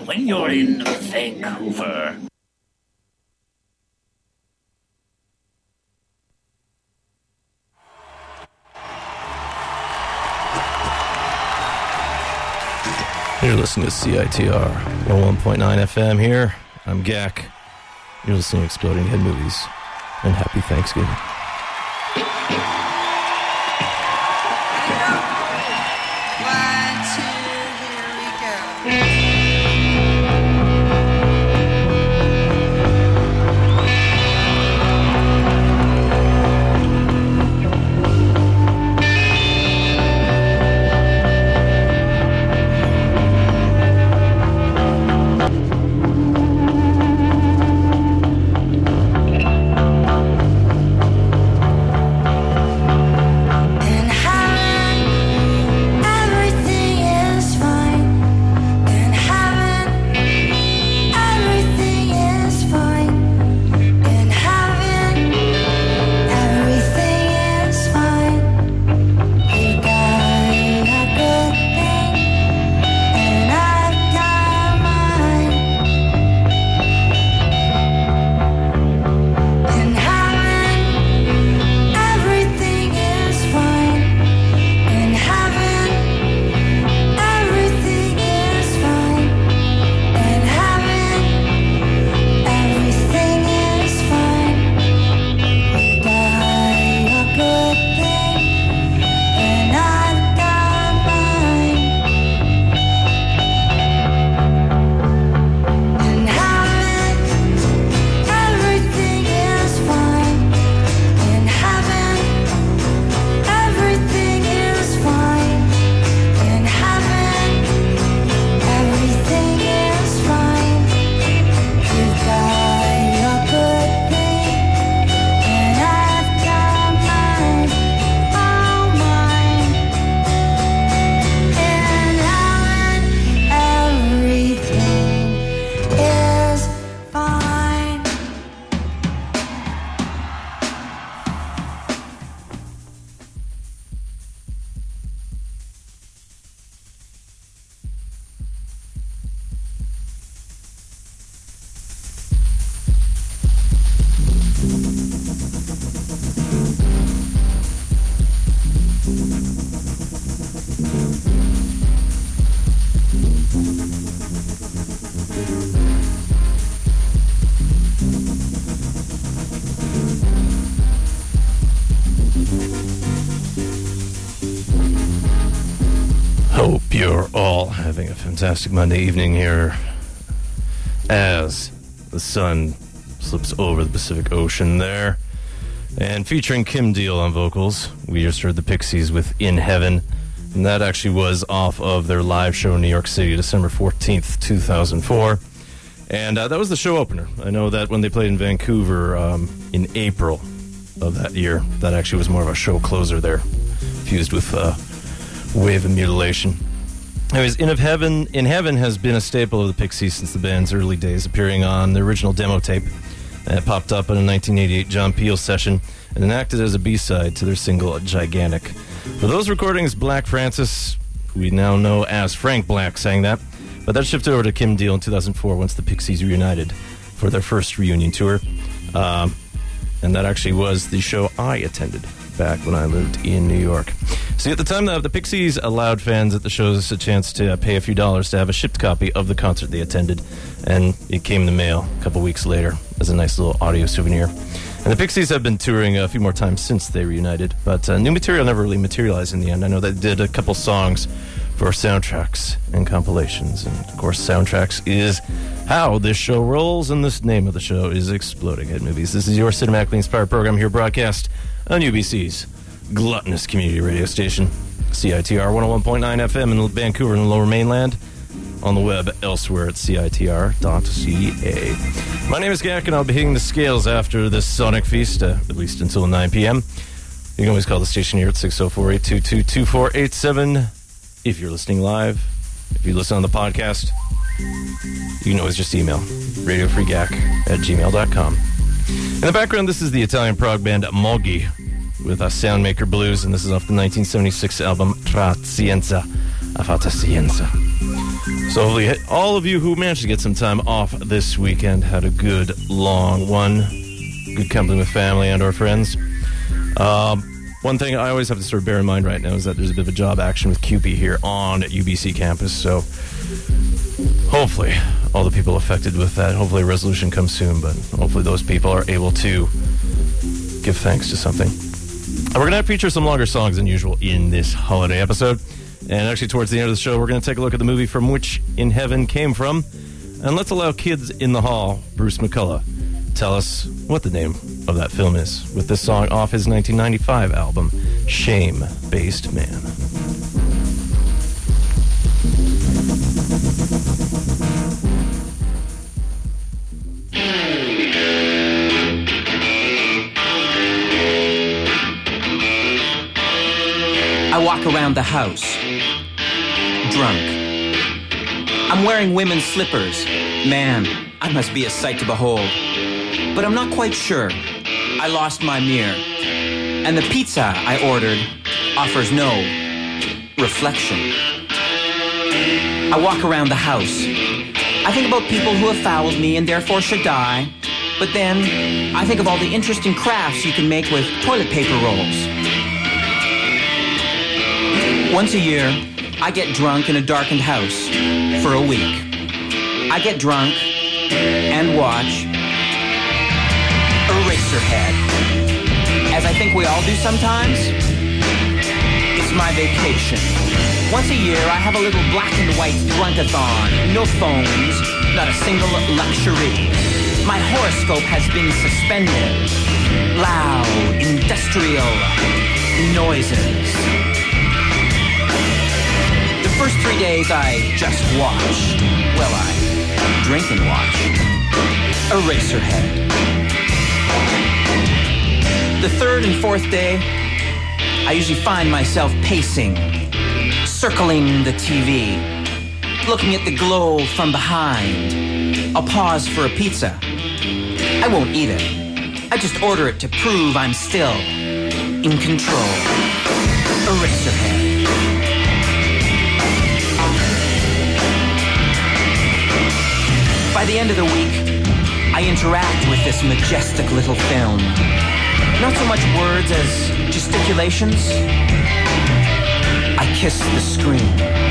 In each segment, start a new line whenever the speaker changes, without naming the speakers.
when you're in Vancouver.
You're listening to CITR 101.9 FM here. I'm Gak. You're listening to Exploding Head Movies. And happy Thanksgiving. Having a fantastic Monday evening here as the sun slips over the Pacific Ocean there. And featuring Kim Deal on vocals, we just heard the Pixies with In Heaven. And that actually was off of their live show in New York City, December 14th, 2004. And that was the show opener. I know that when they played in Vancouver in April of that year, that actually was more of a show closer there, fused with Wave and Mutilation. Anyways, In Heaven has been a staple of the Pixies since the band's early days, appearing on the original demo tape. It popped up in a 1988 John Peel session and then acted as a B-side to their single Gigantic. For those recordings, Black Francis, who we now know as Frank Black, sang that, but that shifted over to Kim Deal in 2004 once the Pixies reunited for their first reunion tour. And that actually was the show I attended back when I lived in New York. See, at the time, the Pixies allowed fans at the shows a chance to pay a few dollars to have a shipped copy of the concert they attended, and it came in the mail a couple weeks later as a nice little audio souvenir. And the Pixies have been touring a few more times since they reunited, but new material never really materialized in the end. I know they did a couple songs for soundtracks and compilations, and of course soundtracks is how this show rolls, and this name of the show is Exploding Head Movies. This is your cinematically inspired program here broadcast on UBC's gluttonous community radio station, CITR 101.9 FM in Vancouver and the Lower Mainland, on the web elsewhere at CITR.ca. My name is Gak, and I'll be hitting the scales after this Sonic Feast, at least until 9 p.m. You can always call the station here at 604-822-2487 if you're listening live. If you listen on the podcast, you can always just email radiofreegak@gmail.com. In the background, this is the Italian prog band Moghi with Soundmaker Blues, and this is off the 1976 album Tra Scienza a Fatta Scienza. So hopefully all of you who managed to get some time off this weekend had a good long one. Good company with family and our friends. One thing I always have to sort of bear in mind right now is that there's a bit of a job action with CUPE here on UBC campus. So hopefully all the people affected with that, hopefully a resolution comes soon, but hopefully those people are able to give thanks to something. We're going to feature some longer songs than usual in this holiday episode. And actually, towards the end of the show, we're going to take a look at the movie From Which in Heaven Came From. And let's allow Kids in the Hall, Bruce McCullough, tell us what the name of that film is with this song off his 1995 album, Shame-Based Man.
I walk around the house, drunk. I'm wearing women's slippers. Man, I must be a sight to behold. But I'm not quite sure. I lost my mirror. And the pizza I ordered offers no reflection. I walk around the house. I think about people who have fouled me and therefore should die. But then I think of all the interesting crafts you can make with toilet paper rolls. Once a year, I get drunk in a darkened house for a week. I get drunk and watch Eraserhead. As I think we all do sometimes, it's my vacation. Once a year, I have a little black and white drunkathon. No phones, not a single luxury. My horoscope has been suspended. Loud, industrial noises. The first 3 days I just watch. Well, I drink and watch. Eraserhead. The third and fourth day, I usually find myself pacing, circling the TV, looking at the glow from behind. I'll pause for a pizza. I won't eat it. I just order it to prove I'm still in control. Eraserhead. By the end of the week, I interact with this majestic little film. Not so much words as gesticulations. I kiss the screen.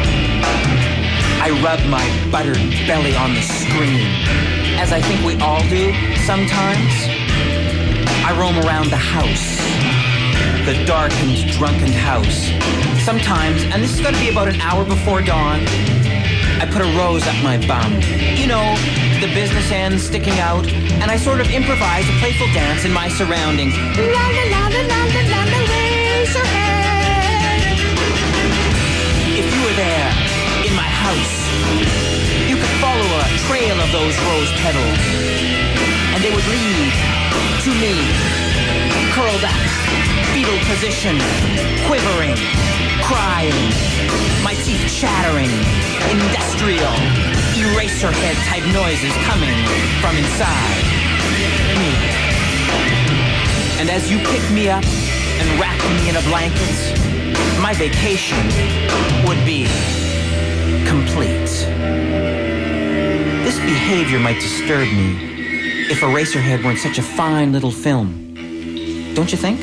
I rub my buttered belly on the screen. As I think we all do sometimes. I roam around the house. The darkened, drunken house. Sometimes, and this is going to be about an hour before dawn, I put a rose up my bum. You know, the business end sticking out, and I sort of improvise a playful dance in my surroundings. La la la la la la la la, Eraserhead. If you were there, in my house, you could follow a trail of those rose petals, and they would lead to me, curled up, fetal position, quivering, crying, my teeth chattering, industrial, Eraserhead-type noises coming from inside me. And as you pick me up and wrap me in a blanket, my vacation would be complete. This behavior might disturb me if Eraserhead weren't such a fine little film. Don't you think?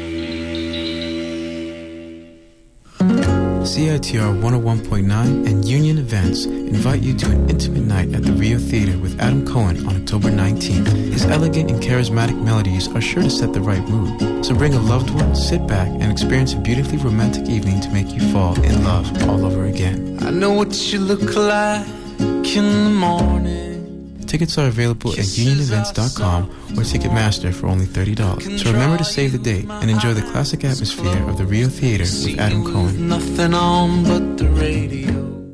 CITR 101.9 and Union Events invite you to an intimate night at the Rio Theater with Adam Cohen on October 19th. His elegant and charismatic melodies are sure to set the right mood. So bring a loved one, sit back, and experience a beautifully romantic evening to make you fall in love all over again.
I know what you look like in the morning.
Tickets are available at unionevents.com or Ticketmaster for only $30. So remember to save the date and enjoy the classic atmosphere of the Rio Theater with Adam Cohen.
Nothing on but the radio.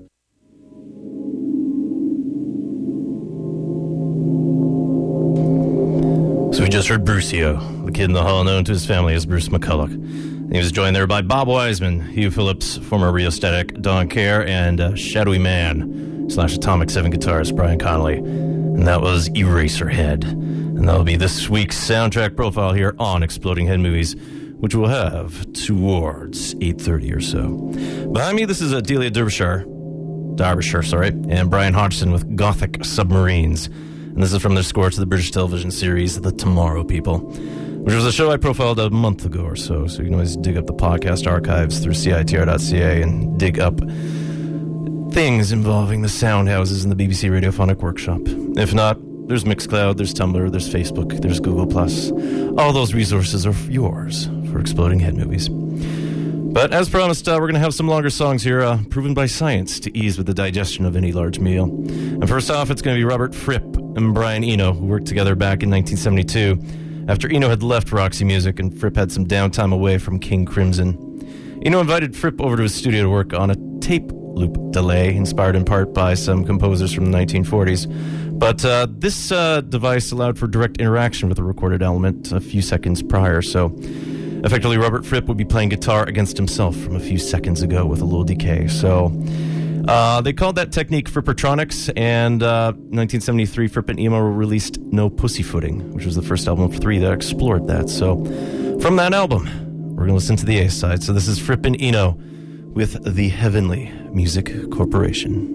So we just heard Bruceo, the kid in the hall known to his family as Bruce McCulloch. He was joined there by Bob Wiseman, Hugh Phillips, former Rheostatic, Don Kerr, and Shadowy Man / Atomic 7 guitarist Brian Connolly. And that was Eraserhead. And that'll be this week's soundtrack profile here on Exploding Head Movies, which we'll have towards 8:30 or so. Behind me, this is Delia Derbyshire Derbyshire, and Brian Hodgson with Gothic Submarines. And this is from their score to the British television series The Tomorrow People, which was a show I profiled a month ago or so. So you can always dig up the podcast archives through CITR.ca and dig up things involving the sound houses in the BBC Radiophonic Workshop. If not, there's Mixcloud, there's Tumblr, there's Facebook, there's Google+. All those resources are yours for Exploding Head Movies. But as promised, we're going to have some longer songs here, proven by science to ease with the digestion of any large meal. And first off, it's going to be Robert Fripp and Brian Eno, who worked together back in 1972, after Eno had left Roxy Music and Fripp had some downtime away from King Crimson. Eno invited Fripp over to his studio to work on a tape loop delay, inspired in part by some composers from the 1940s. But this device allowed for direct interaction with the recorded element a few seconds prior, so effectively, Robert Fripp would be playing guitar against himself from a few seconds ago with a little decay. So they called that technique Frippertronics, and 1973, Fripp and Eno released No Pussyfooting, which was the first album of 3 that explored that. So from that album, we're going to listen to the A side. So this is Fripp and Eno with the Heavenly Music Corporation.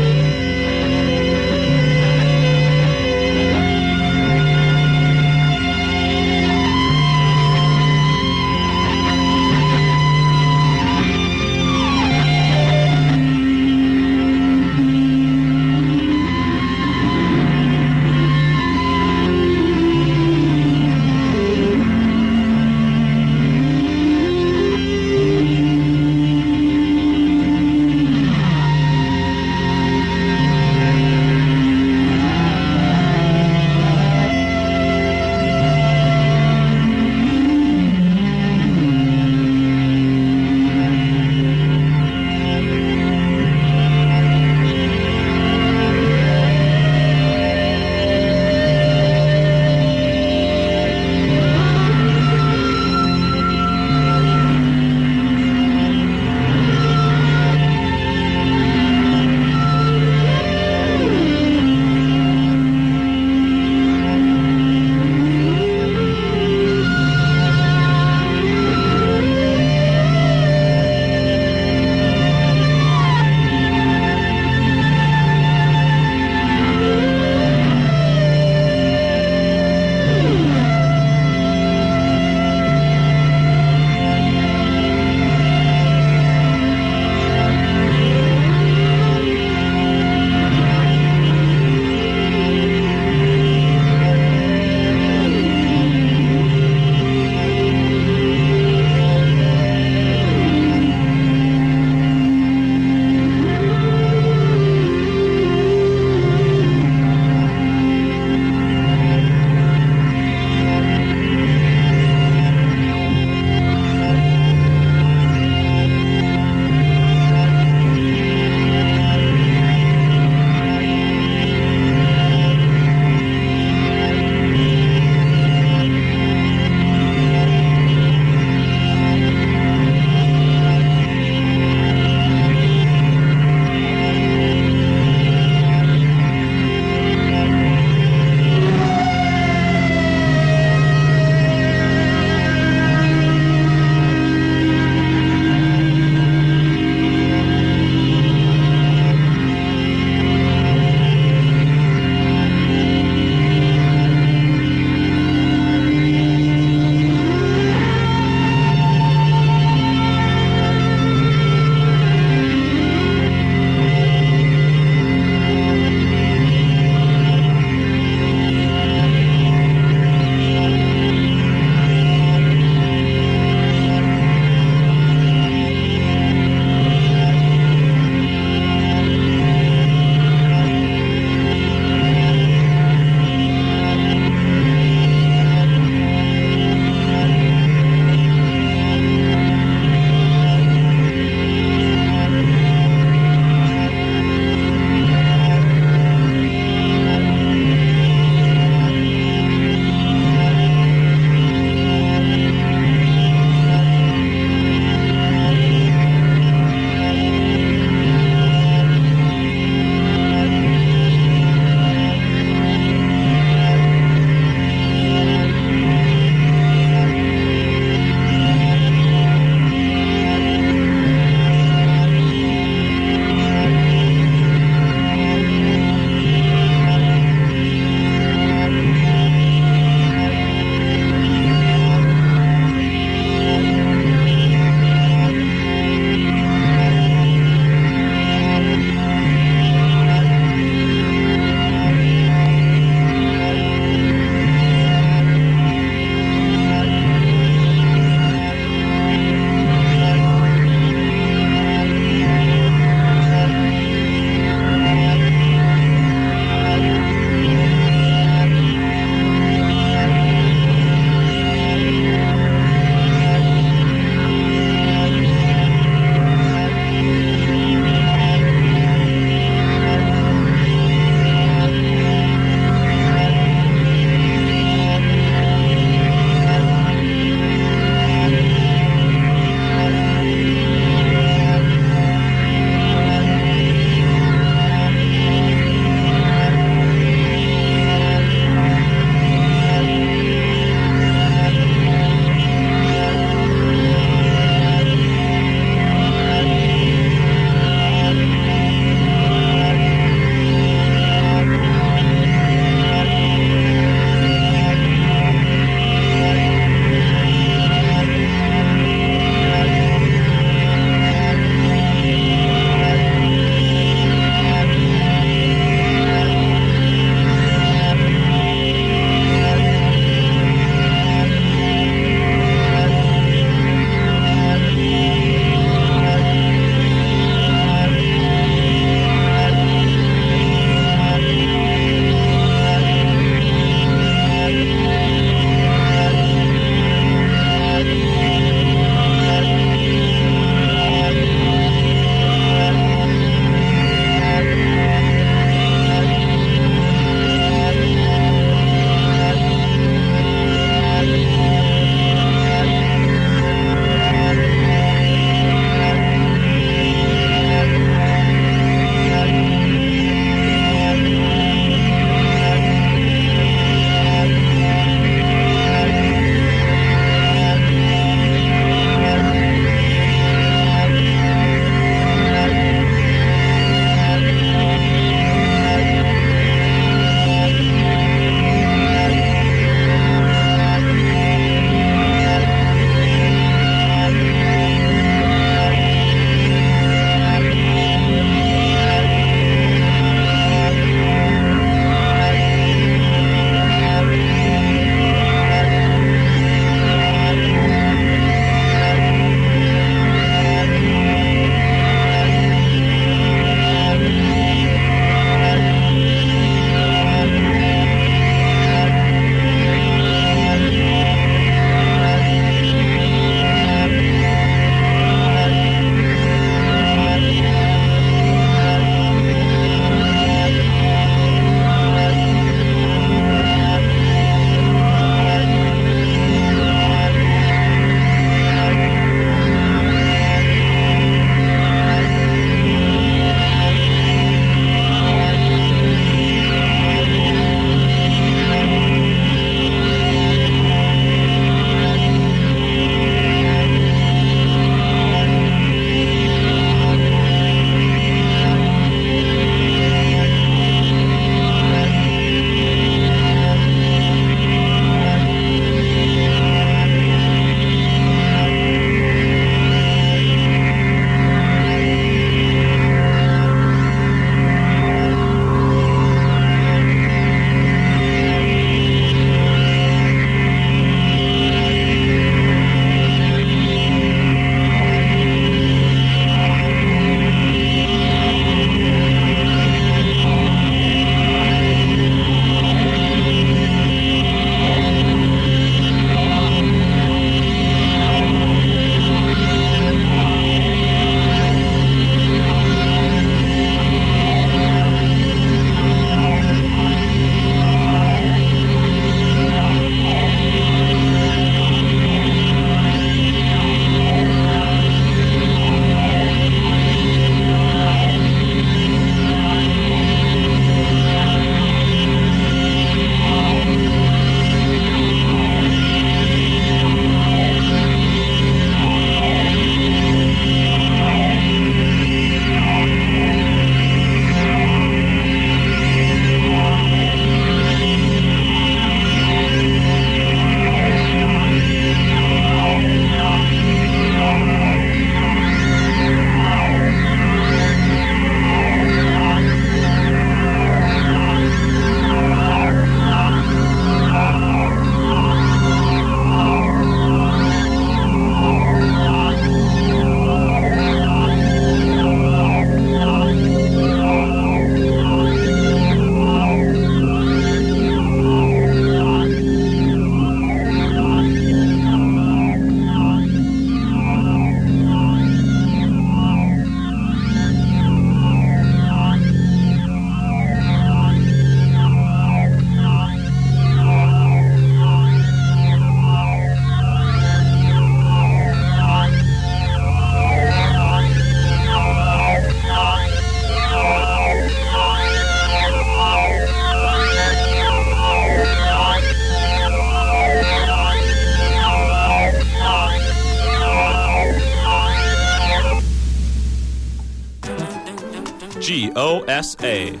GOSA.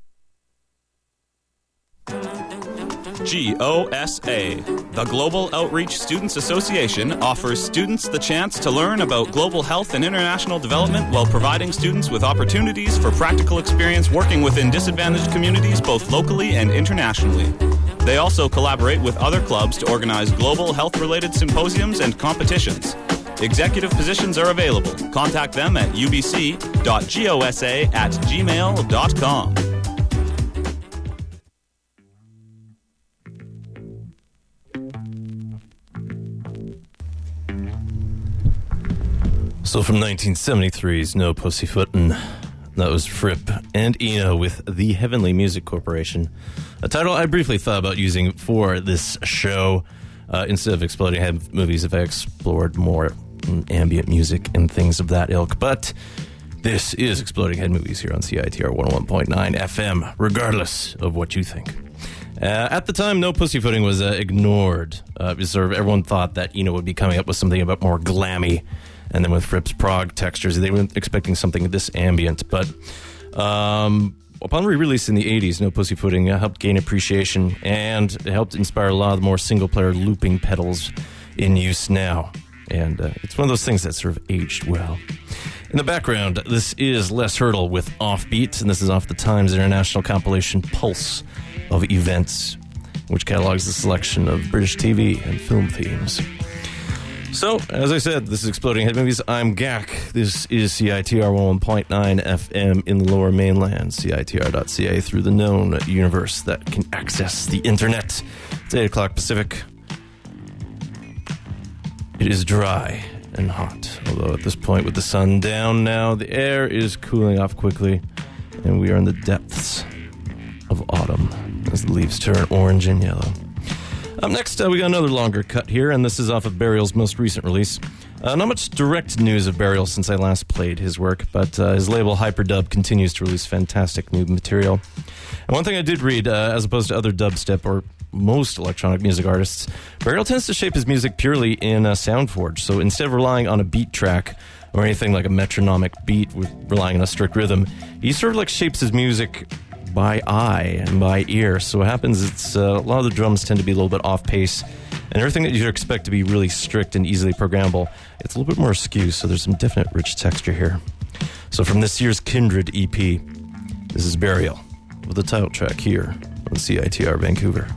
GOSA, the Global Outreach Students Association, offers students the chance to learn about global health and international development while providing students with opportunities for practical experience working within disadvantaged communities both locally and internationally. They also collaborate with other clubs to organize global health-related symposiums and competitions. Executive positions are available. Contact them at ubc.gosa@gmail.com.
So from 1973's No Pussyfootin', that was Fripp and Eno with the Heavenly Music Corporation, a title I briefly thought about using for this show. Instead of Exploding Head Movies, if I explored more ambient music and things of that ilk. But this is Exploding Head Movies here on CITR 101.9 FM, regardless of what you think. At the time, No Pussyfooting was ignored. Sort of everyone thought that Eno would be coming up with something about more glammy. And then with Fripp's prog textures, they weren't expecting something this ambient. But upon re-release in the 80s, No Pussyfooting helped gain appreciation, and it helped inspire a lot of the more single-player looping pedals in use now. And it's one of those things that sort of aged well. In the background, this is Les Hurdle with Offbeat, and this is off the Times International compilation Pulse of Events, which catalogs the selection of British TV and film themes. So, as I said, this is Exploding Head Movies. I'm Gak. This is CITR 101.9 FM in the Lower Mainland, CITR.ca, through the known universe that can access the internet. It's 8 o'clock Pacific. It is dry and hot, although at this point, with the sun down now, the air is cooling off quickly, and we are in the depths of autumn as the leaves turn orange and yellow. Up next, we got another longer cut here, and this is off of Burial's most recent release. Not much direct news of Burial since I last played his work, but his label Hyperdub continues to release fantastic new material. And one thing I did read, as opposed to other dubstep or most electronic music artists, Burial tends to shape his music purely in SoundForge. So instead of relying on a beat track or anything like a metronomic beat with relying on a strict rhythm, he sort of like shapes his music by eye and by ear. So what happens is a lot of the drums tend to be a little bit off pace, and everything that you'd expect to be really strict and easily programmable, it's a little bit more askew, so there's some definite rich texture here. So from this year's Kindred EP, this is Burial with the title track here on CITR Vancouver.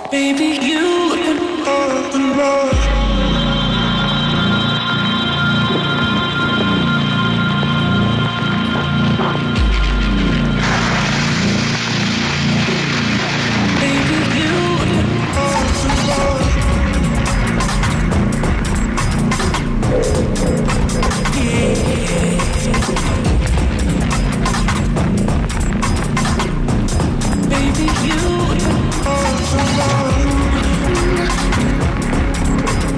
Baby, you looking all the more. Baby, you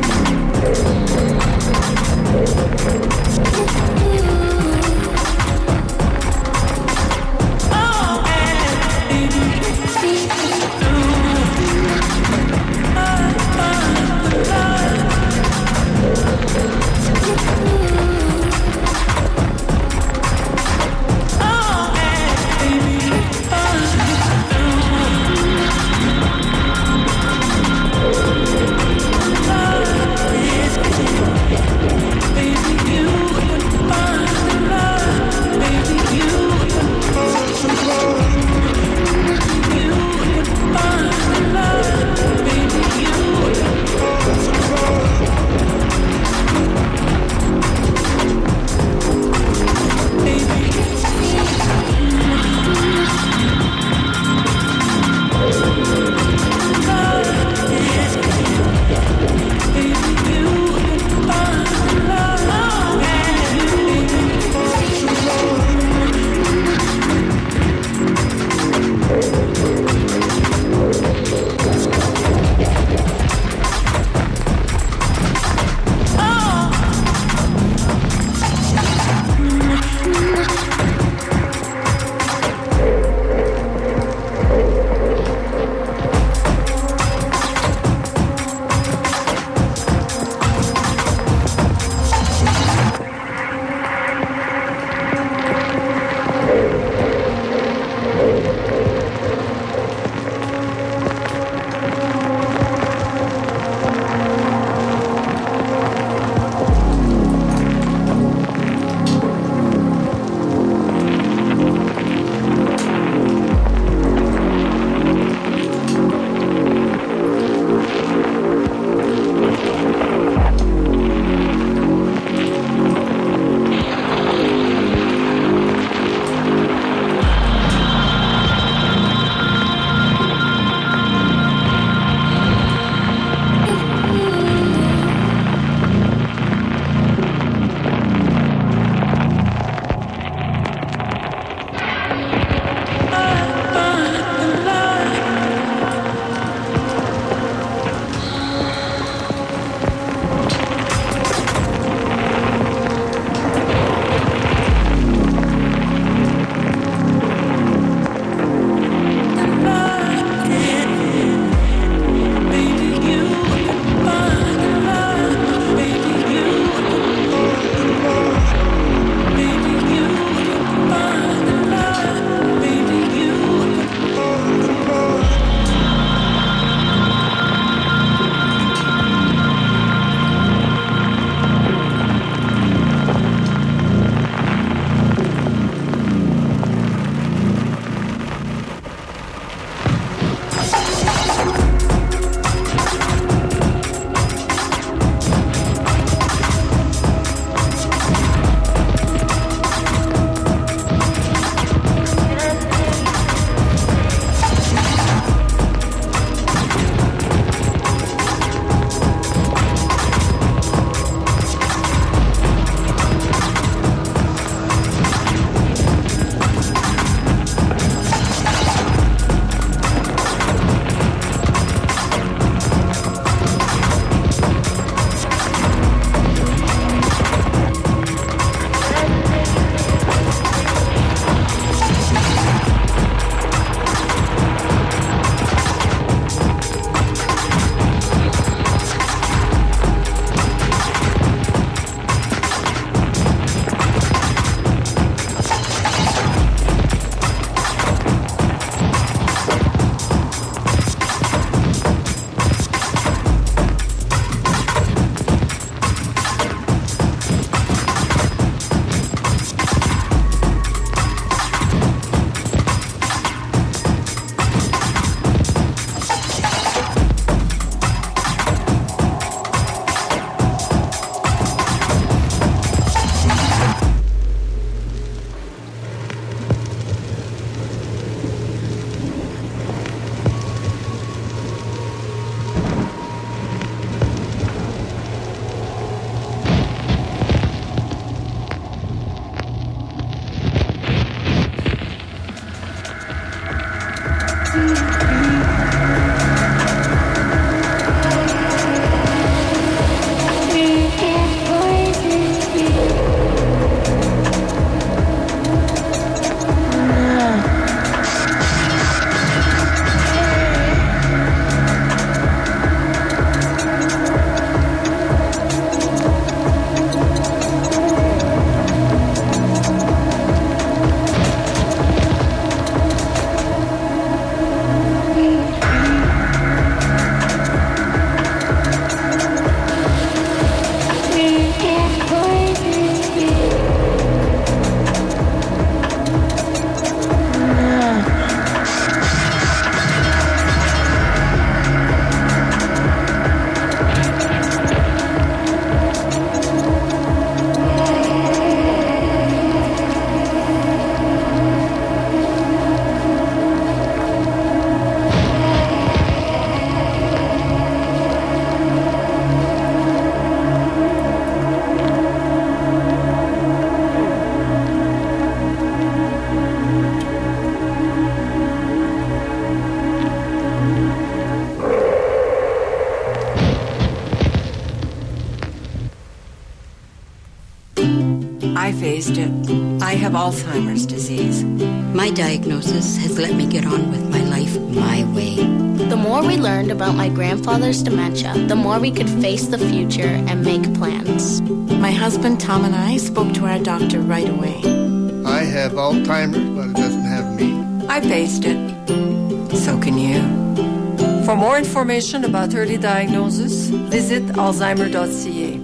I faced it. I have Alzheimer's disease.
My diagnosis has let me get on with my life my way.
The more we learned about my grandfather's dementia, the more we could face the future and make plans.
My husband Tom and I spoke to our doctor right away.
I have Alzheimer's, but it doesn't have me.
I faced it. So can you. For more information about early diagnosis, visit alzheimer.ca.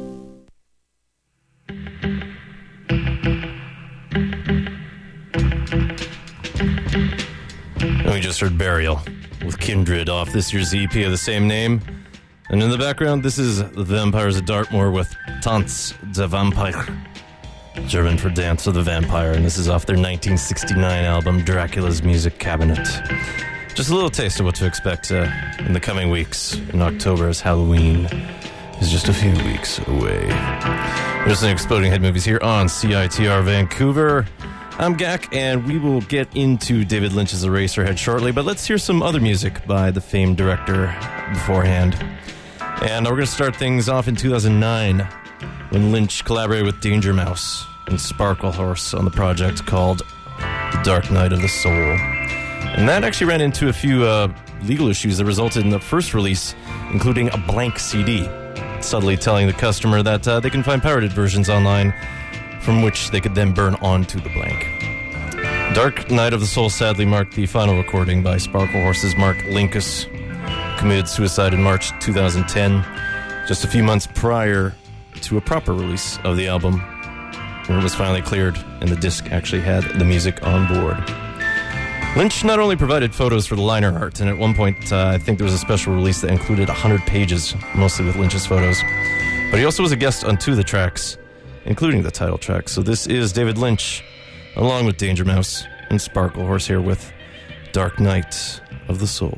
We just heard Burial with Kindred off this year's EP of the same name. And in the background, this is the Vampires of Dartmoor with Tanz der Vampire, German for Dance of the Vampire. And this is off their 1969 album, Dracula's Music Cabinet. Just a little taste of what to expect in the coming weeks in October, as Halloween is just a few weeks away. We're listening to Exploding Head Movies here on CITR Vancouver. I'm Gak, and we will get into David Lynch's Eraserhead shortly, but let's hear some other music by the famed director beforehand. And we're going to start things off in 2009 when Lynch collaborated with Danger Mouse and Sparkle Horse on the project called The Dark Night of the Soul. And that actually ran into a few legal issues that resulted in the first release, including a blank CD, subtly telling the customer that they can find pirated versions online from which they could then burn onto the blank. Dark Night of the Soul sadly marked the final recording by Sparkle Horse's Mark Linkous, who committed suicide in March 2010, just a few months prior to a proper release of the album, where it was finally cleared and the disc actually had the music on board. Lynch not only provided photos for the liner art, and at one point I think there was a special release that included 100 pages, mostly with Lynch's photos, but he also was a guest on 2 of the tracks, including the title track. So this is David Lynch, along with Danger Mouse and Sparkle Horse here with Dark Night of the Soul.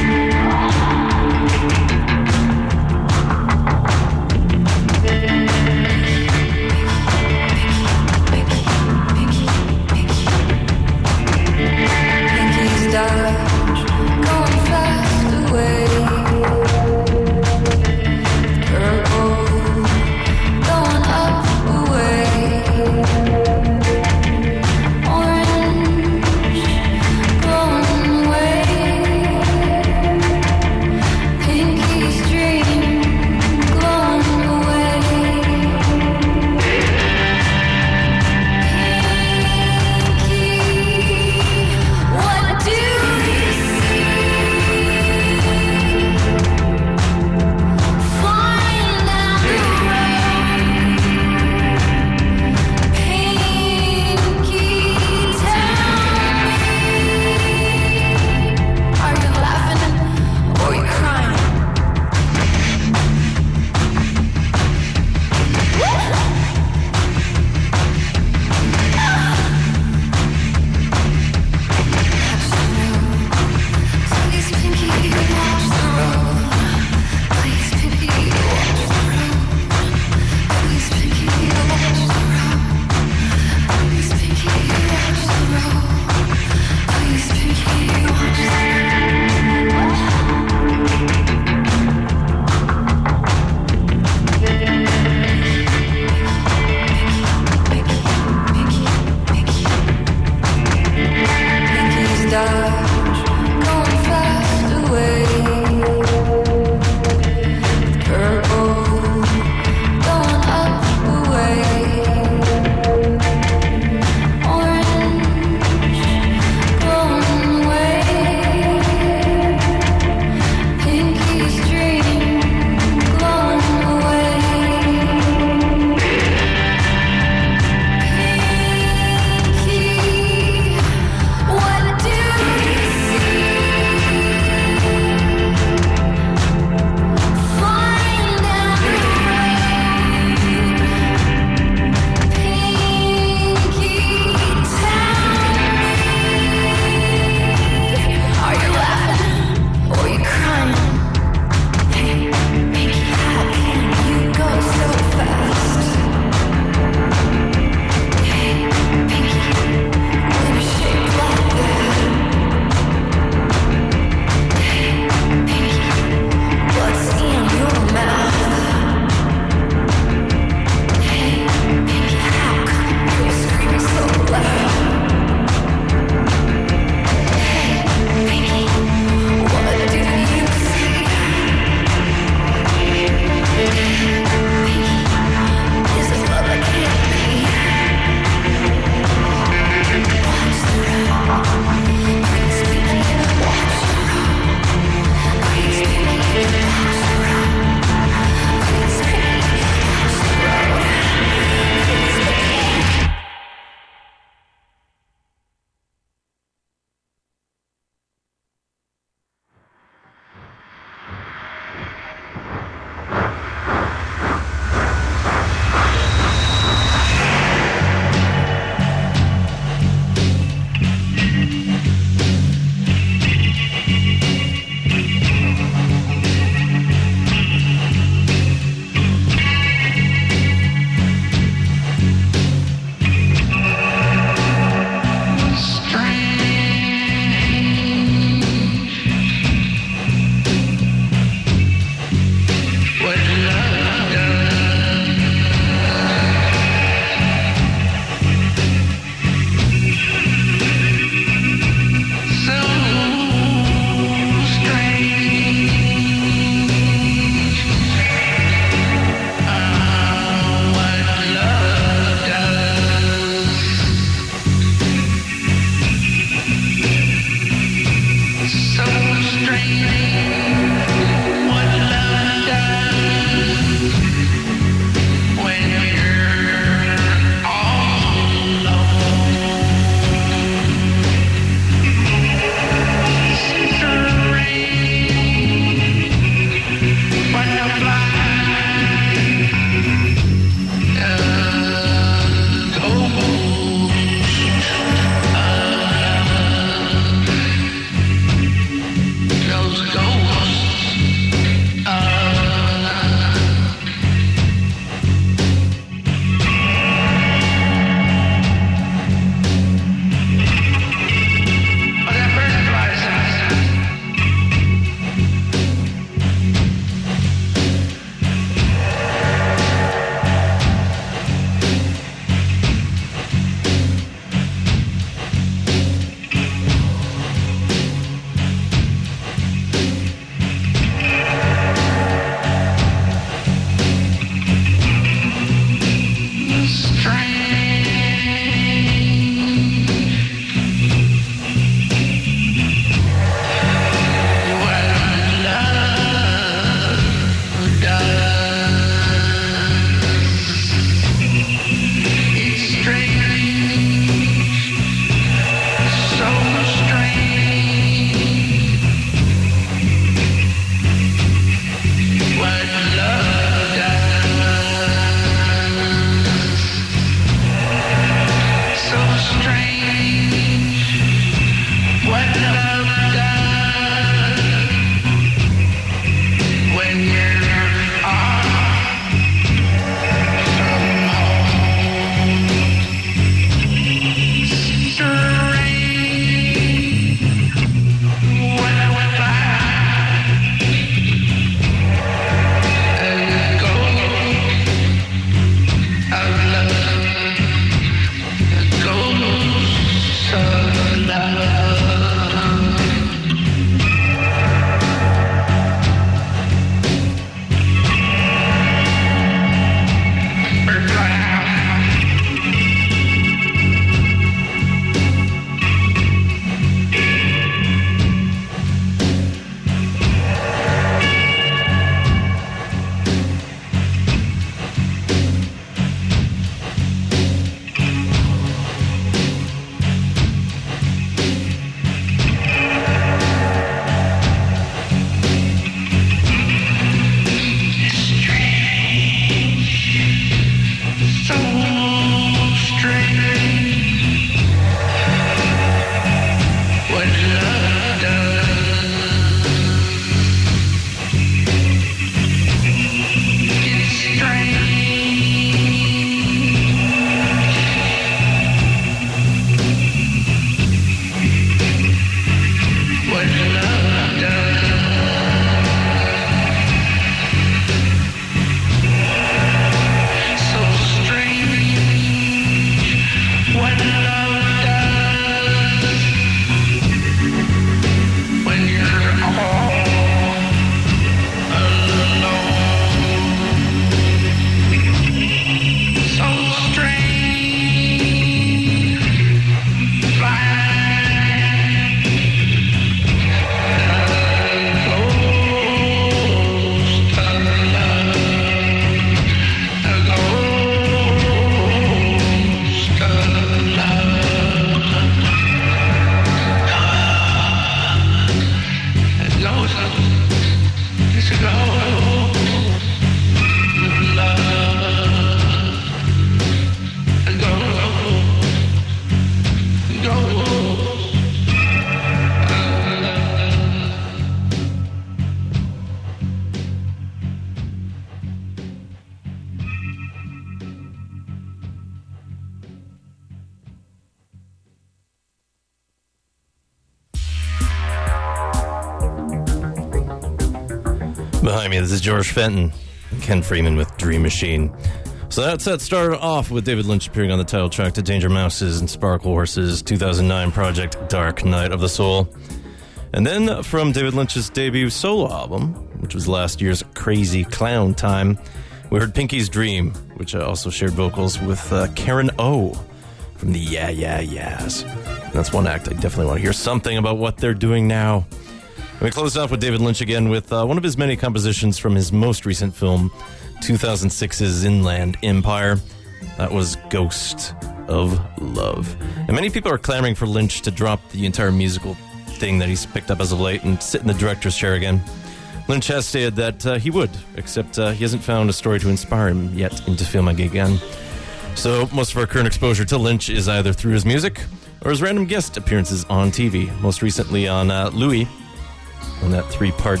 Behind me, this is George Fenton, Ken Freeman with Dream Machine. So that set started off with David Lynch appearing on the title track to Danger Mouse's and Sparkle Horse's 2009 project Dark Night of the Soul. And then from David Lynch's debut solo album, which was last year's Crazy Clown Time, we heard Pinky's Dream, which also shared vocals with Karen O from the Yeah Yeah Yeahs. And that's one act I definitely want to hear something about what they're doing now. And we closed off with David Lynch again with one of his many compositions from his most recent film, 2006's Inland Empire. That was Ghost of Love. And many people are clamoring for Lynch to drop the entire musical thing that he's picked up as of late and sit in the director's chair again. Lynch has stated that he would, except he hasn't found a story to inspire him yet into filming again. So most of our current exposure to Lynch is either through his music or his random guest appearances on TV. Most recently on Louis, on that three-part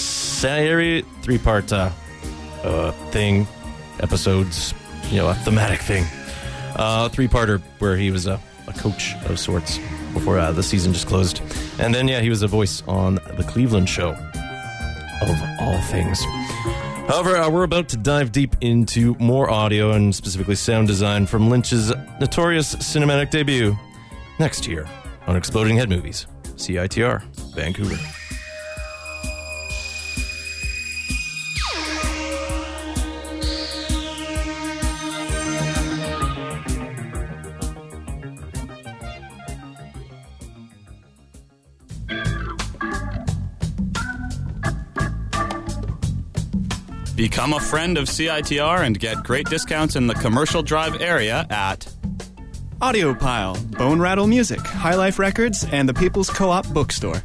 thing, episodes, a thematic thing. Three-parter where he was a coach of sorts before the season just closed. And then, he was a voice on The Cleveland Show, of all things. However, we're about to dive deep into more audio and specifically sound design from Lynch's notorious cinematic debut next year on Exploding Head Movies, CITR, Vancouver.
Become a friend of CITR and get great discounts in the Commercial Drive area at
Audiopile, Bone Rattle Music, High Life Records, and the People's Co-op Bookstore.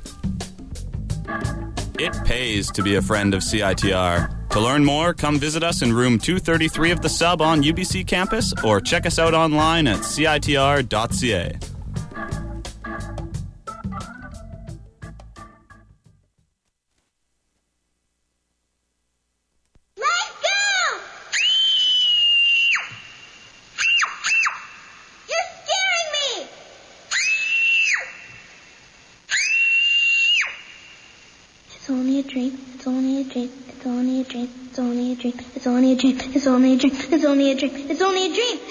It pays to be a friend of CITR. To learn more, come visit us in room 233 of the Sub on UBC campus or check us out online at citr.ca.
It's only a dream, it's only a dream, it's only a dream, it's only a dream, it's only a dream, it's only a dream, it's only a dream, it's only a dream.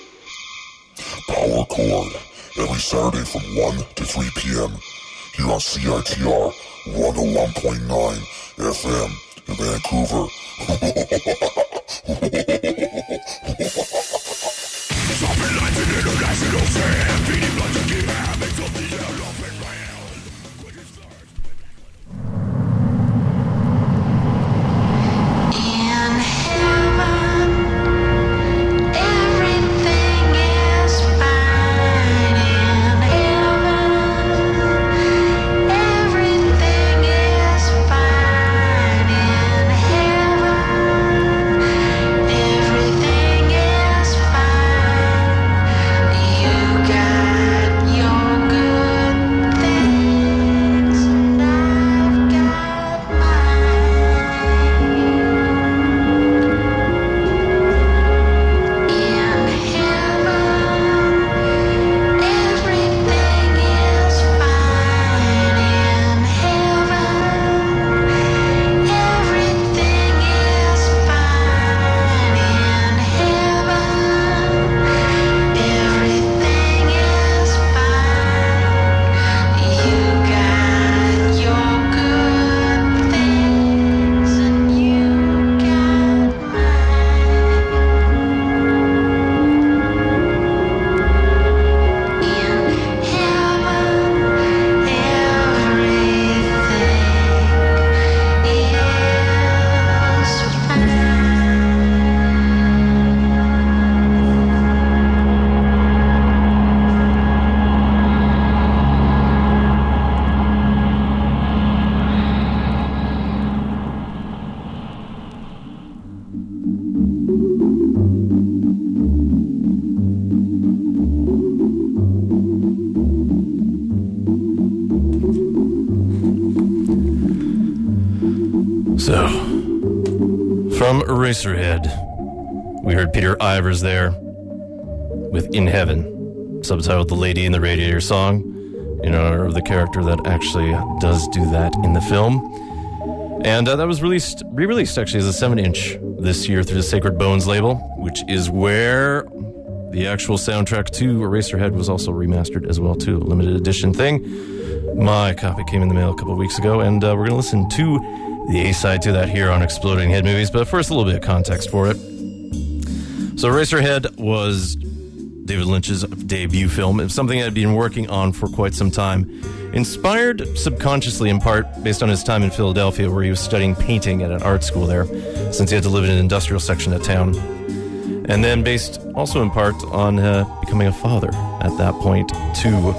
Power Chord, every Saturday from 1 to 3 p.m. here on CITR 101.9 FM in Vancouver.
So, from Eraserhead, we heard Peter Ivers there with In Heaven, subtitled The Lady in the Radiator Song, in honor of the character that actually does do that in the film. And that was re-released actually as a 7-inch this year through the Sacred Bones label, which is where the actual soundtrack to Eraserhead was also remastered as well too. Limited edition thing. My copy came in the mail a couple of weeks ago, and we're going to listen to the A-side to that here on Exploding Head Movies. But first, a little bit of context for it. So Eraserhead was David Lynch's debut film. It was something that had been working on for quite some time. Inspired subconsciously in part based on his time in Philadelphia, where he was studying painting at an art school there, since he had to live in an industrial section of town. And then based also in part on becoming a father at that point too.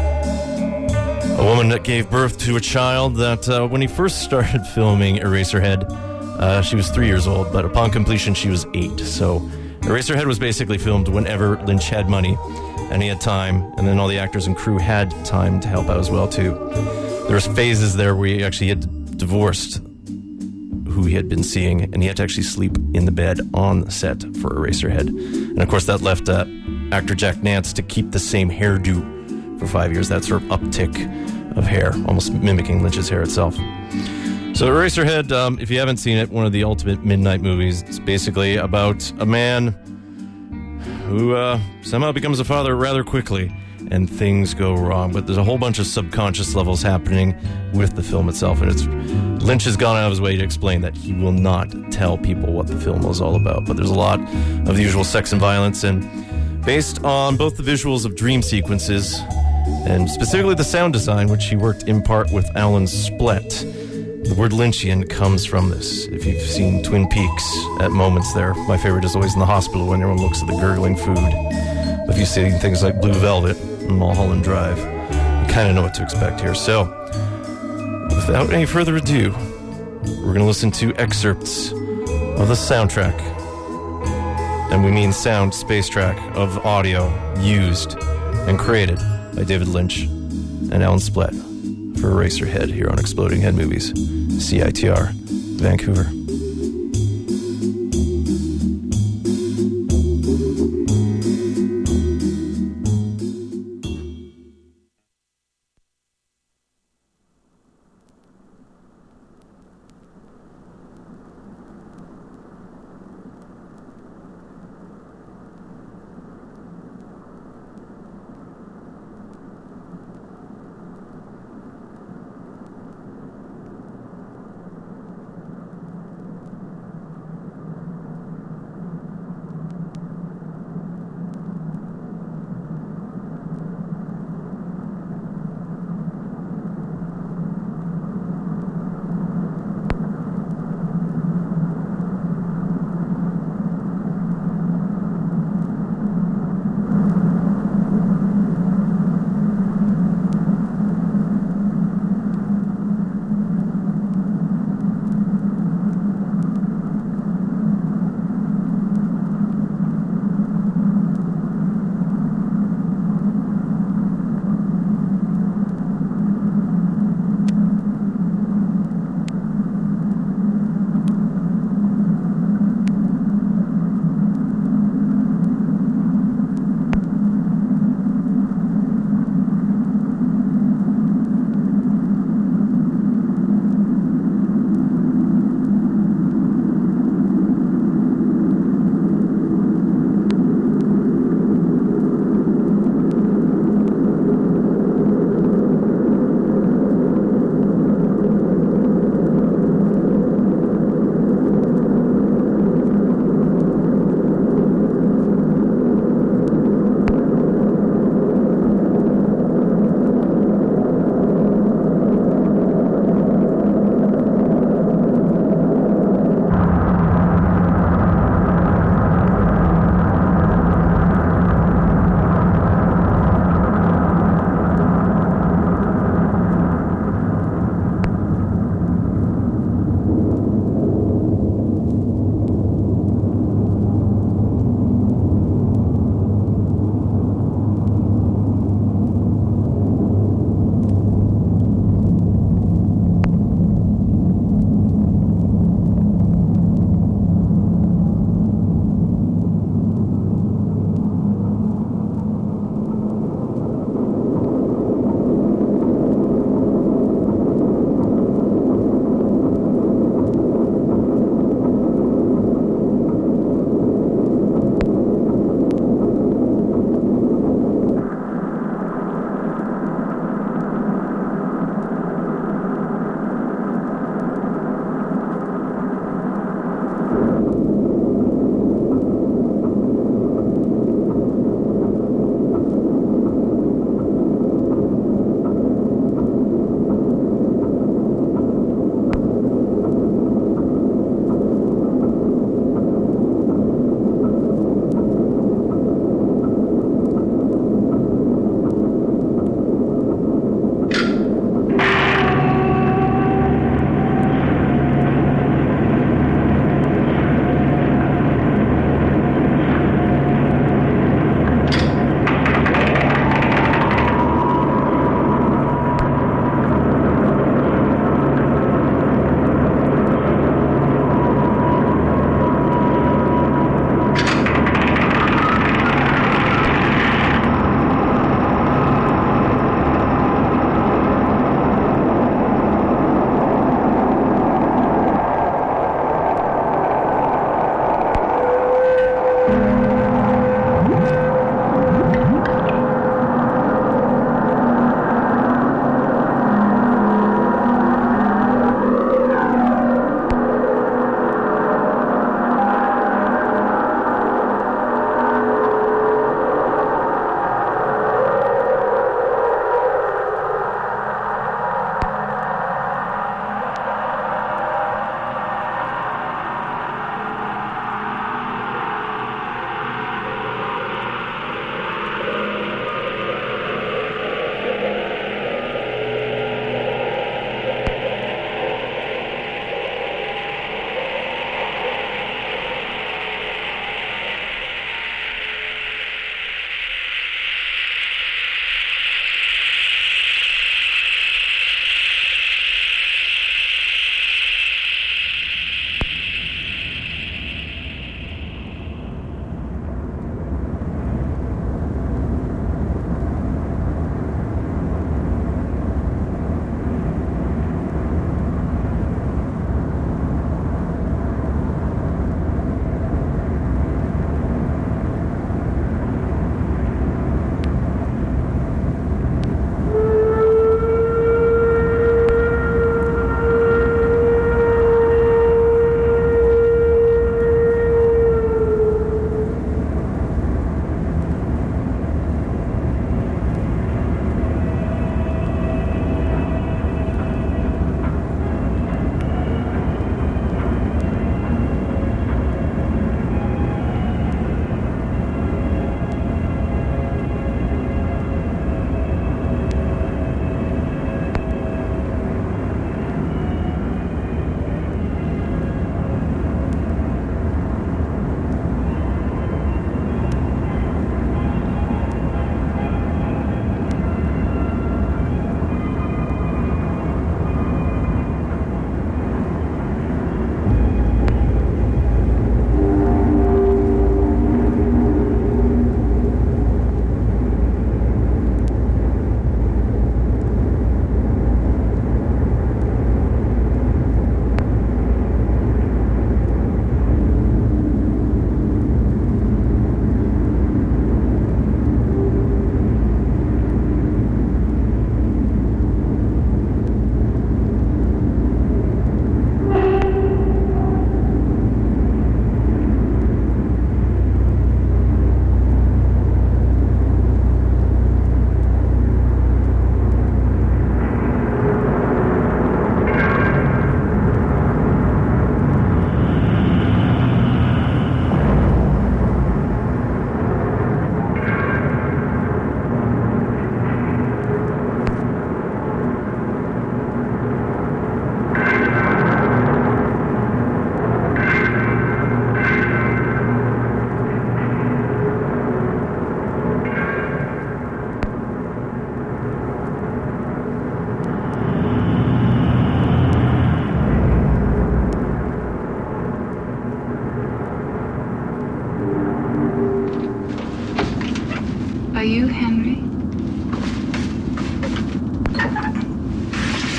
A woman that gave birth to a child that when he first started filming Eraserhead, she was 3 years old, but upon completion she was 8. So Eraserhead was basically filmed whenever Lynch had money and he had time, and then all the actors and crew had time to help out as well too. There was phases there where he actually had divorced who he had been seeing, and he had to actually sleep in the bed on the set for Eraserhead. And of course that left actor Jack Nance to keep the same hairdo for 5 years, that sort of uptick of hair, almost mimicking Lynch's hair itself. So Eraserhead, if you haven't seen it, one of the ultimate midnight movies. It's basically about a man who somehow becomes a father rather quickly, and things go wrong. But there's a whole bunch of subconscious levels happening with the film itself, and Lynch has gone out of his way to explain that he will not tell people what the film was all about. But there's a lot of the usual sex and violence, and based on both the visuals of dream sequences and specifically the sound design, which he worked in part with Alan Splett. The word Lynchian comes from this. If you've seen Twin Peaks at moments there, my favorite is always in the hospital when everyone looks at the gurgling food. But if you've seen things like Blue Velvet and Mulholland Drive, you kind of know what to expect here. So, without any further ado, we're going to listen to excerpts of the soundtrack. And we mean sound space track of audio used and created by David Lynch and Alan Splett for Eraserhead here on Exploding Head Movies, CITR, Vancouver.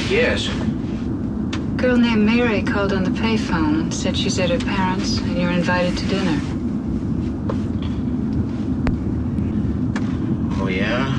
Yes.
A girl named Mary called on the payphone and said she's at her parents' and you're invited to dinner.
Oh, yeah?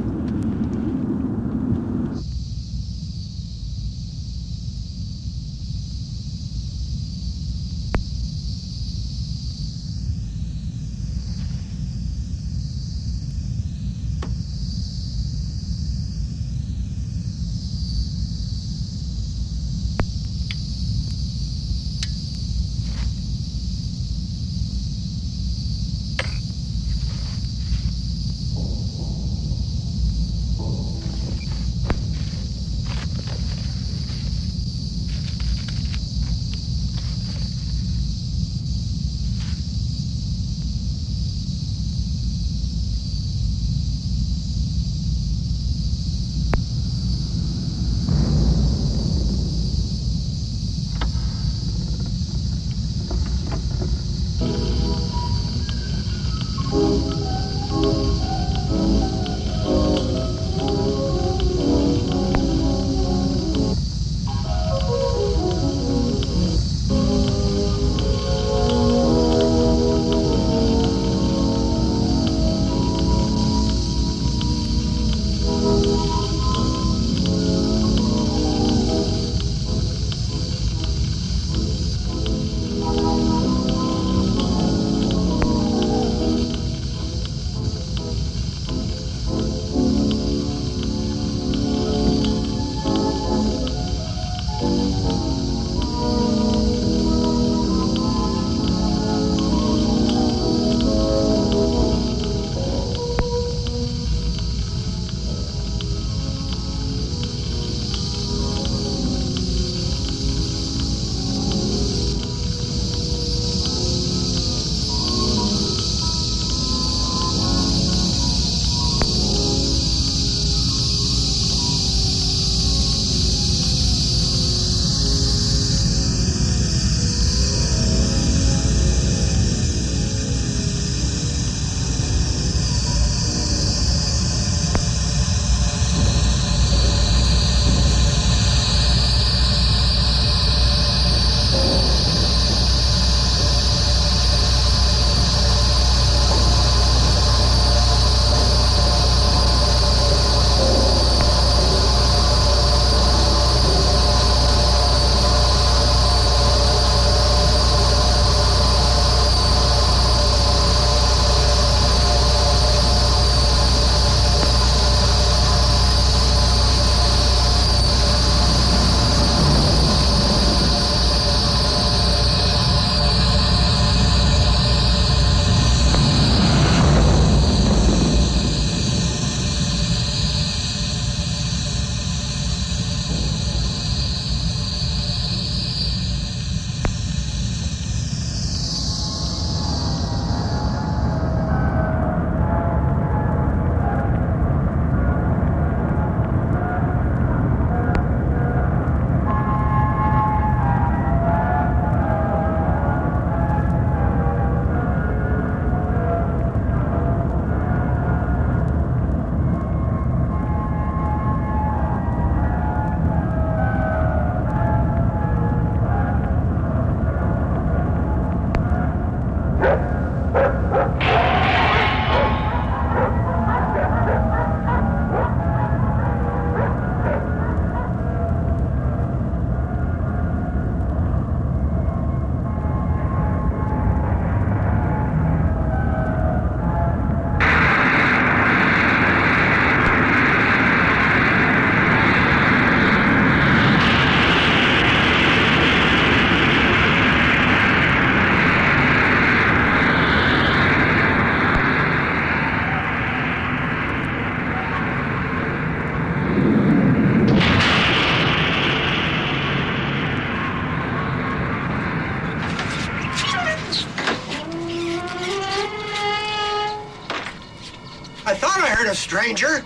a stranger.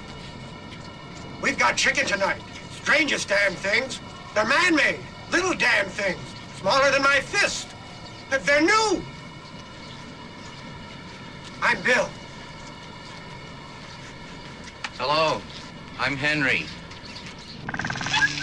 We've got chicken tonight. Strangest damn things. They're man-made. Little damn things. Smaller than my fist. They're new. I'm Bill.
Hello. I'm Henry.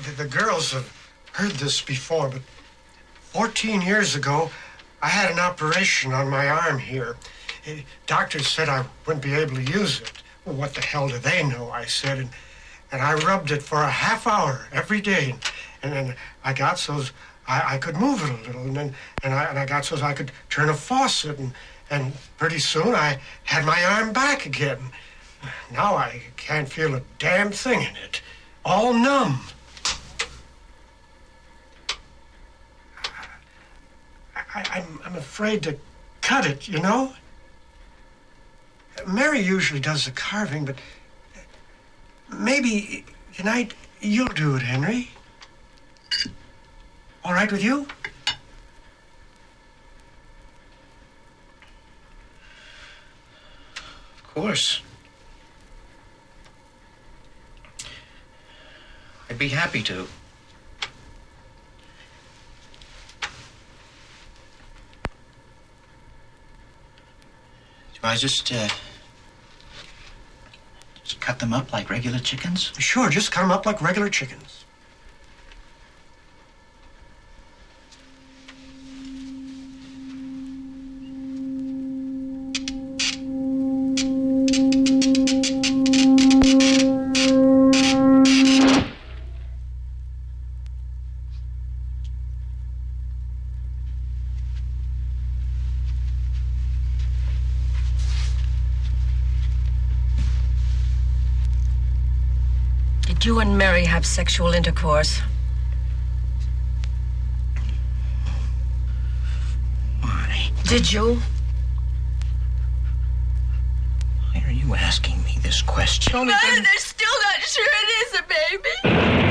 the girls have heard this before, but 14 years ago, I had an operation on my arm here. Doctors said I wouldn't be able to use it. Well, what the hell do they know, I said. And I rubbed it for a half hour every day. And then I got so I could move it a little. And I got so I could turn a faucet. And pretty soon I had my arm back again. Now I can't feel a damn thing in it. All numb. I'm afraid to cut it, you know? Mary usually does the carving, but maybe tonight you'll do it, Henry. All right with you?
Of course. I'd be happy to. Do I just cut them up like regular chickens?
Sure, just cut them up like regular chickens.
You and Mary have sexual intercourse.
Why?
Did you?
Why are you asking me this question?
They're still not sure it is a baby.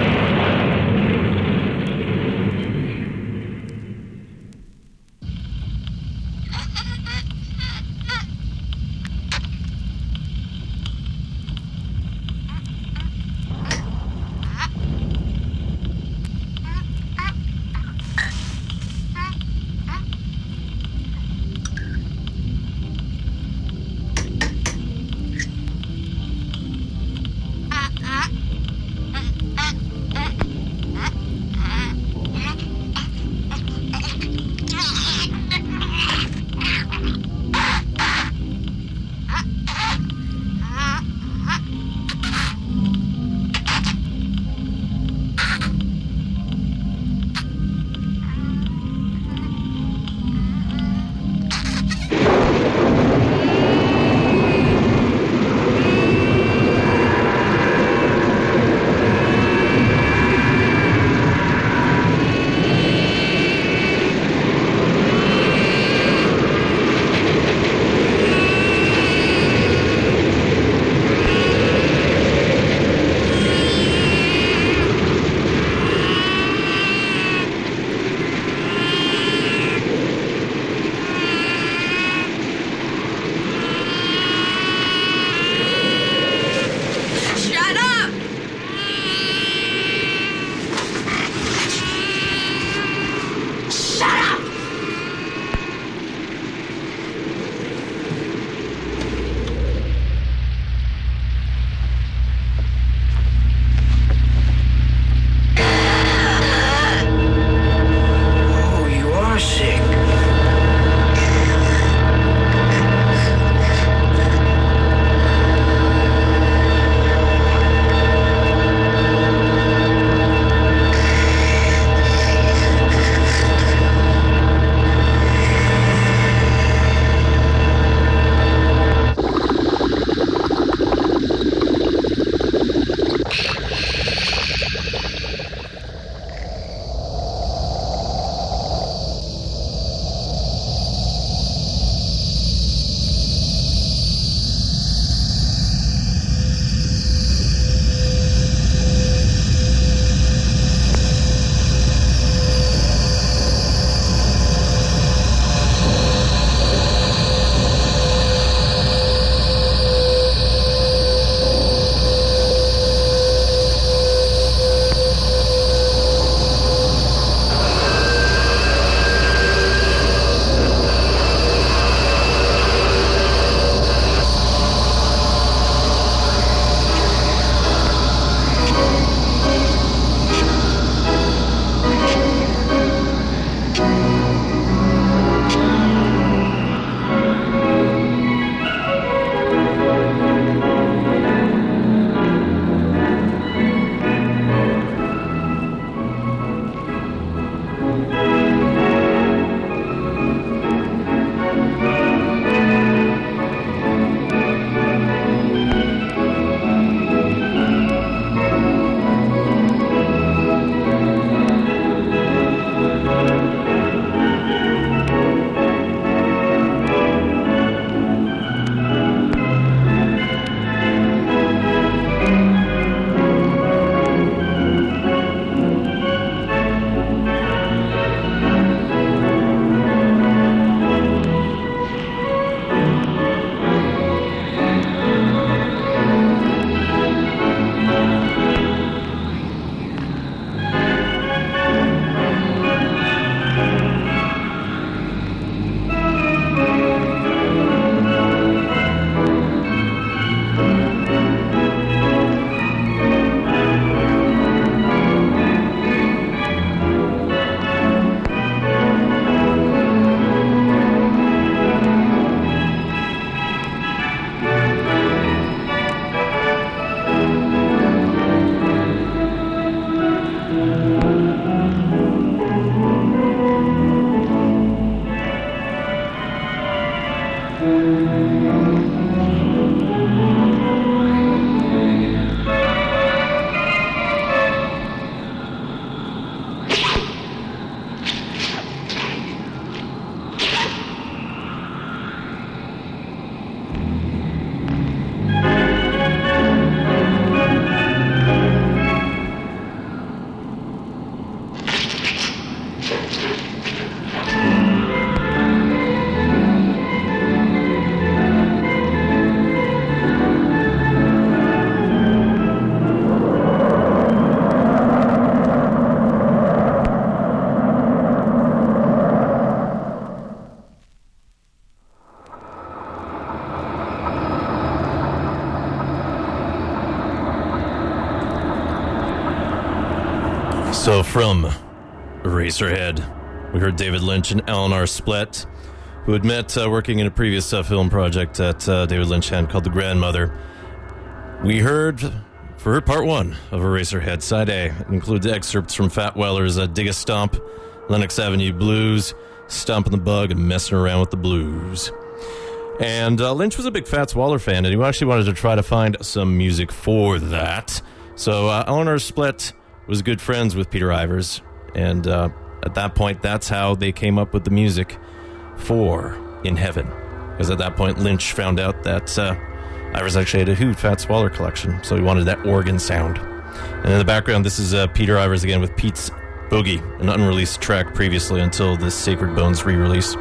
So from Eraserhead, we heard David Lynch and Eleanor Splett, who had met working in a previous film project that David Lynch had called The Grandmother. We heard, for part one of Eraserhead, side A. It includes excerpts from Fat Weller's Dig a Stomp, Lenox Avenue Blues, Stompin' the Bug, and Messing Around with the Blues. And Lynch was a big Fats Waller fan, and he actually wanted to try to find some music for that. So Eleanor Splett was good friends with Peter Ivers, and at that point, that's how they came up with the music for In Heaven. Because at that point, Lynch found out that Ivers actually had a huge Fats Waller collection, so he wanted that organ sound. And in the background, this is Peter Ivers again with Pete's Boogie, an unreleased track previously until this Sacred Bones re-release.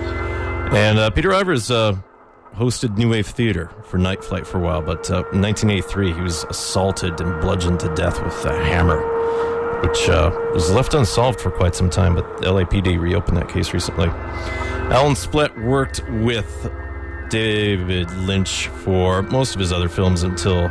And Peter Ivers hosted New Wave Theater for Night Flight for a while, but in 1983, he was assaulted and bludgeoned to death with a hammer, which was left unsolved for quite some time, but the LAPD reopened that case recently. Alan Splett worked with David Lynch for most of his other films until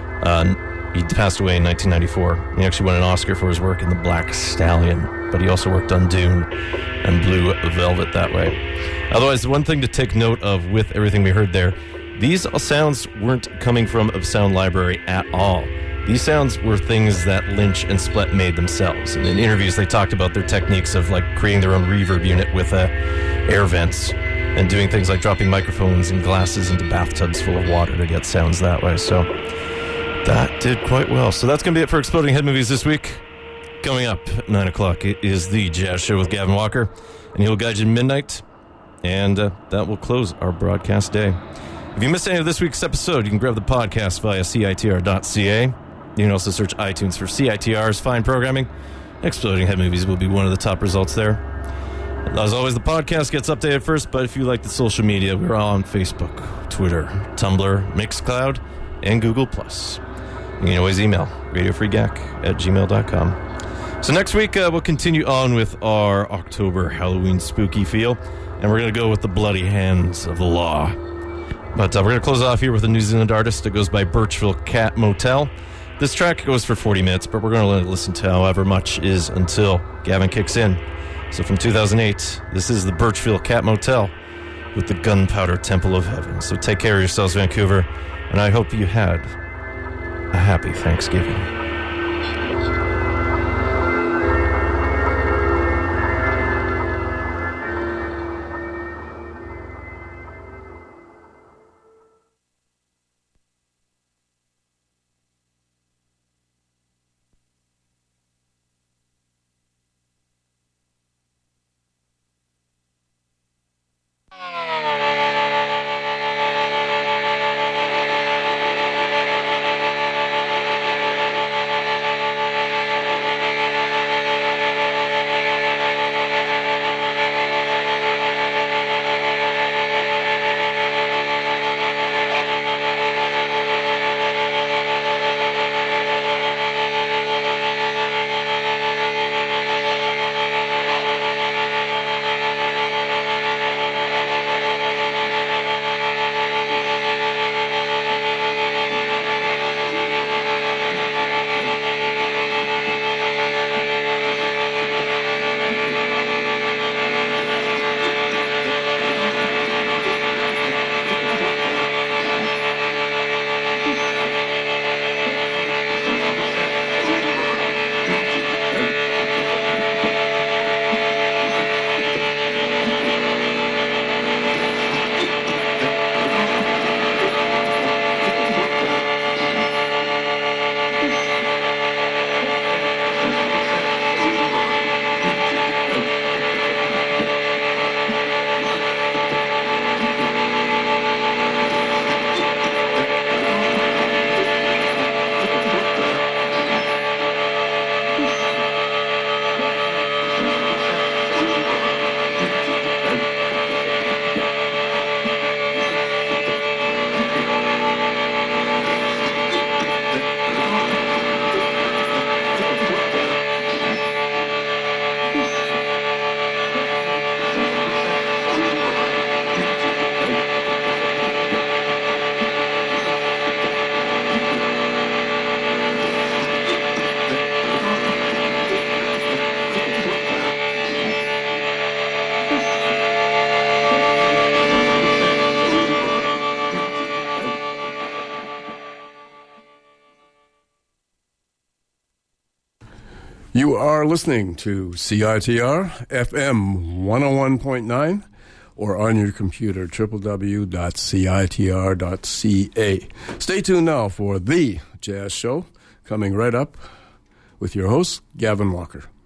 he passed away in 1994. He actually won an Oscar for his work in The Black Stallion, but he also worked on Dune and Blue Velvet that way. Otherwise, the one thing to take note of with everything we heard there, these sounds weren't coming from a sound library at all. These sounds were things that Lynch and Splett made themselves. And in interviews, they talked about their techniques of like creating their own reverb unit with air vents and doing things like dropping microphones and glasses into bathtubs full of water to get sounds that way. So that did quite well. So that's going to be it for Exploding Head Movies this week. Coming up at 9 o'clock, it is The Jazz Show with Gavin Walker, and he'll guide you to midnight, and that will close our broadcast day. If you missed any of this week's episode, you can grab the podcast via CITR.ca. You can also search iTunes for CITR's fine programming. Exploding Head Movies will be one of the top results there. As always, the podcast gets updated first, but if you like the social media, we're all on Facebook, Twitter, Tumblr, Mixcloud, and Google+. You can always email radiofreegack@gmail.com. So next week, we'll continue on with our October Halloween spooky feel, and we're going to go with The Bloody Hands of the Law. But we're going to close off here with a New Zealand artist that goes by Birchville Cat Motel. This track goes for 40 minutes, but we're going to let it listen to however much is until Gavin kicks in. So from 2008, this is the Birchville Cat Motel with the Gunpowder Temple of Heaven. So take care of yourselves, Vancouver, and I hope you had a happy Thanksgiving.
You are listening to CITR FM 101.9 or on your computer, www.citr.ca. Stay tuned now for The Jazz Show, coming right up with your host, Gavin Walker.